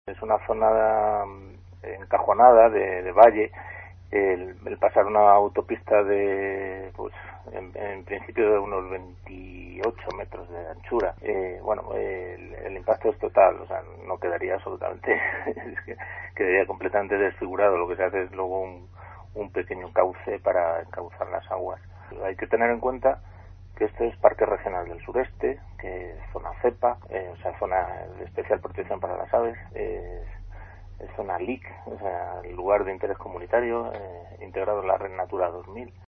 Es una zona encajonada de valle. El pasar una autopista de, pues, en principio de unos 28 metros de anchura, el impacto es total, o sea, no quedaría absolutamente, quedaría completamente desfigurado. Lo que se hace es luego un pequeño cauce para encauzar las aguas. Hay que tener en cuenta que esto es Parque Regional del Sureste, que es zona CEPA, o sea, zona de especial protección para las aves, es zona LIC, o sea, lugar de interés comunitario, integrado en la Red Natura 2000.